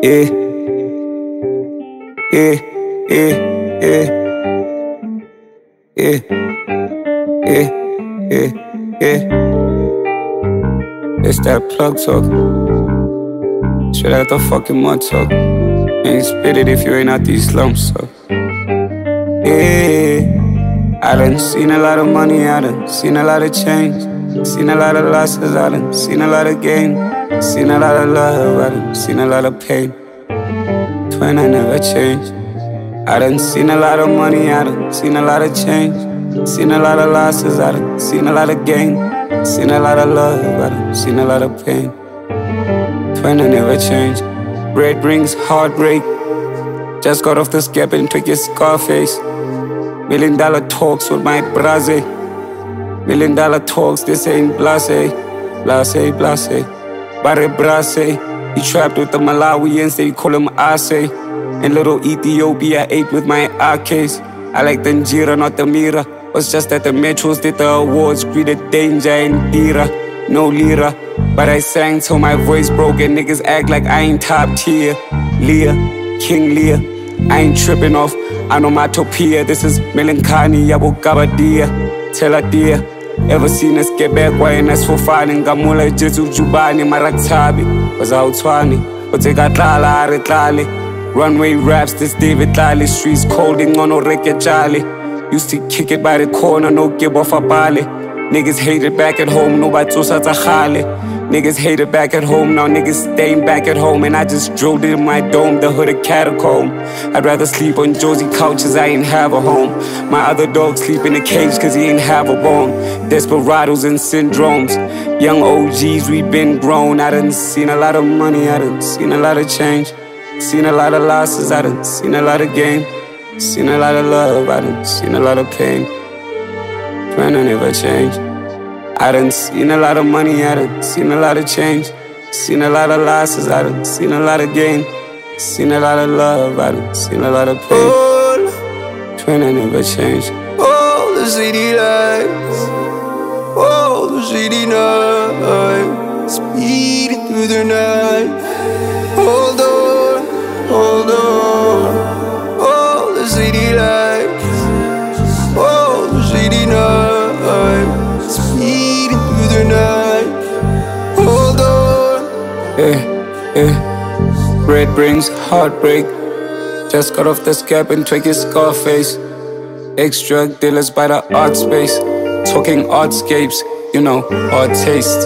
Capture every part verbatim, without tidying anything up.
Yeah, yeah, yeah, yeah, yeah, yeah, yeah, yeah. It's that plug talk. Straight out the fucking mud talk. Ain't spit it if you ain't out these slumps, so. Yeah, I done seen a lot of money, I done seen a lot of change. Seen a lot of losses, I done seen a lot of gain. Seen a lot of love, I done seen a lot of pain. Twin, I never changed. I done seen a lot of money, I done seen a lot of change. Seen a lot of losses, I done seen a lot of gain. Seen a lot of love, I done seen a lot of pain. Twin, I never changed. Red rings, heartbreak. Just got off the scap and took your Scarface. Million dollar talks with my braze. Million dollar talks, this ain't blase. Blase, blase. Bare brase. He trapped with the Malawians, they call him Ase. And little Ethiopia ate with my A Ks. I like the Njira, not the Mira. Was just at the Metros, did the awards, greeted danger and Dira. No lira, but I sang till my voice broke and niggas act like I ain't top tier. Leah, King Leah, I ain't tripping off onomatopoeia. This is Melankani, Yabo Gabadia. Tell her dear, ever seen us get back? Why ain't us for finding Gamula, Jesu Jubani, Maraktabi? Was out twenty, but they got Lala, Aritlali. Runway raps, this David Lally. Streets colding on Oreke Charlie. Used to kick it by the corner, no give off a bali. Niggas hate it back at home, nobody told us a khali. Niggas hate it back at home, now niggas staying back at home. And I just drilled it in my dome, the hood a catacomb. I'd rather sleep on Josie couches, I ain't have a home. My other dog sleep in a cage cause he ain't have a bone. Desperados and syndromes, young O Gs, we been grown. I done seen a lot of money, I done seen a lot of change. Seen a lot of losses, I done seen a lot of gain. Seen a lot of love, I done seen a lot of pain. Plan I never change. I done seen a lot of money, I done seen a lot of change. Seen a lot of losses, I done seen a lot of gain. Seen a lot of love, I done seen a lot of pain. Twin, I never change. Oh, the city lights. Oh, the city night. Speeding through the night. Hold on, hold on. Oh, the city lights. Oh, the city night. Speeding through the night. Hold on. Yeah, yeah. Red brings heartbreak. Just got off the scap and took his Scarface. Ex-drug dealers by the art space. Talking artscapes, you know, art taste.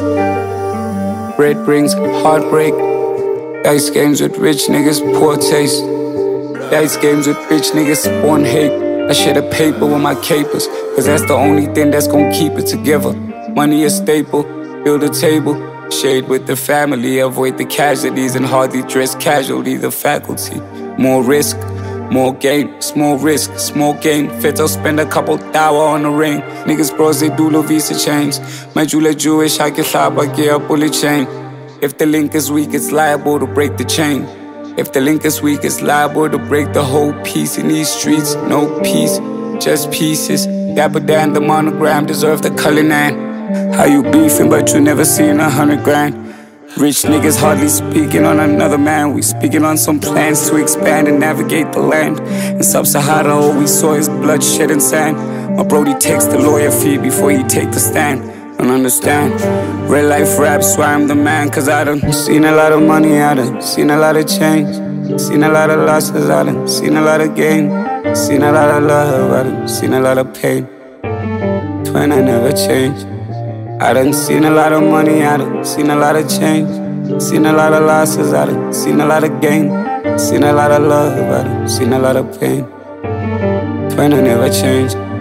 Red brings heartbreak. Dice games with rich niggas, poor taste. Dice games with rich niggas, spawn hate. I share the paper with my capers, cause that's the only thing that's gon' keep it together. Money a staple, build a table. Shade with the family, avoid the casualties and hardly dress casually, the faculty. More risk, more gain, small risk, small gain. Fit I'll spend a couple thou on the ring. Niggas bros, they do love visa chains. My Jula Jewish, I can fly by gear, bullet chain. If the link is weak, it's liable to break the chain. If the link is weak, it's liable to break the whole piece. In these streets, no peace, just pieces. Dapper Dan, the monogram, deserve the Cullinan. How you beefing, but you never seen a hundred grand? Rich niggas hardly speaking on another man. We speaking on some plans to expand and navigate the land. In Sub-Sahara, all we saw is bloodshed and sand. My brody takes the lawyer fee before he take the stand. Don't understand. Real life rap, so I'm the man. Cause I done seen a lot of money, I done seen a lot of change. Seen a lot of losses, I done seen a lot of gain. Seen a lot of love, I done seen a lot of pain. Twin, I never changed. I done seen a lot of money, I done seen a lot of change. Seen a lot of losses, I done seen a lot of gain. Seen a lot of love, I done seen a lot of pain. Twin, I never changed.